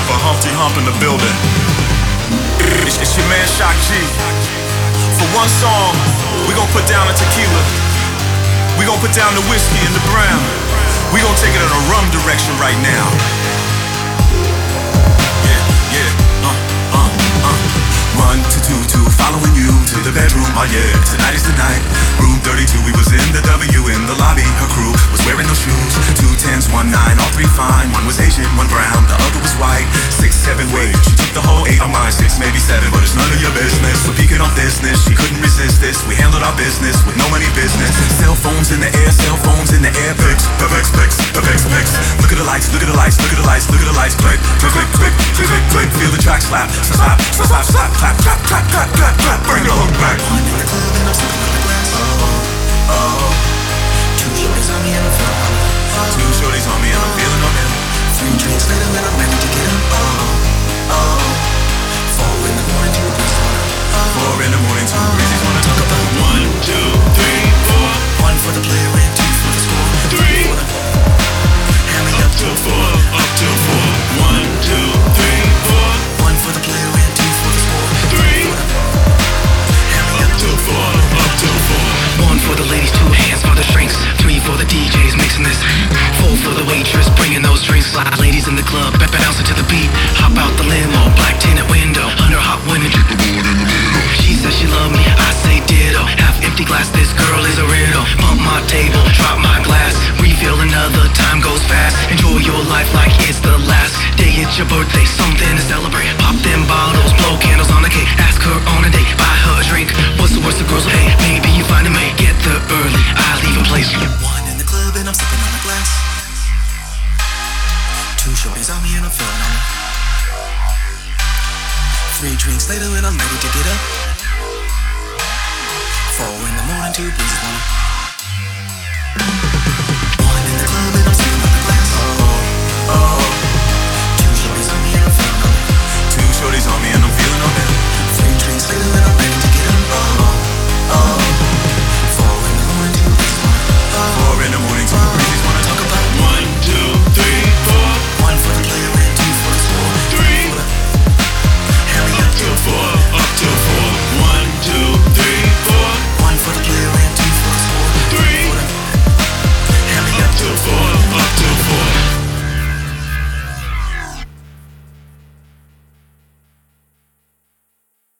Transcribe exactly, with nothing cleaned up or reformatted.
for Humpty Hump in the building. It's, it's your man Shock G. For one song, we gon' put down a tequila. We gon' put down the whiskey and the brown. We gon' take it in a rum direction right now. Yeah, yeah, uh, uh, uh. One to two, two, following you to the bedroom, oh yeah. Tonight is the night. Room thirty-two, we was in the W in the lobby. Her crew was wearing no shoes. Two tens, one nine, all three fine. One was Asian, one brown, the other was white. Six, seven, wait, she took the whole eight on mine. Six, maybe seven, but it's none of your business. We're peeking on business, she couldn't resist this. We handled our business with no money business. Cell phones in the air, cell phones in the air. Pics, pics, pics, pics, pics. Look at the lights, look at the lights, look at the lights, look at the lights. Click, click, click, click, click, click, click. Feel the track slap, slap, slap, slap, slap, clap, clap, clap, clap, clap, clap. Bring the hook back. One in the club and I'm sipping on the glass. Oh, oh. Two shorties on me and I'm feeling on it. Two shorties on me and I'm feeling on it. Three drinks later and I'm ready to get up. Oh, oh. Four in the morning, two breezes on it. Four in the morning, two breezes on it. Talk about one, two, three, four. One for the player and two for the score. Three for the hand me up to four, up to four. One, two, three, four. One for the player and two for the score. Three for the hand me up to four, up to four. One for the ladies, two hands for the drinks. Three for the D Js mixing this. Four for the waitress bringing those drinks. Ladies in the club, bouncing to the beat. Hop out the limo, black tinted window. Under hot wind and the board in the middle. She says she love me, I say ditto. Half empty glass, this girl is a riddle. Bump my table, drop my glass. Refill another, time goes fast. Enjoy your life like it's the last day. It's your birthday, something to celebrate. Pop them bottles, blow candles on the cake. Ask her on a date, buy her a drink. What's the worst the girls will hate? Maybe you find a mate. Get there early, I leave a place. One in the club and I'm sipping on a glass. Two shorties on me and I'm feeling on it. Three drinks later and I'm ready to get up. Four in the morning, two breezes on it.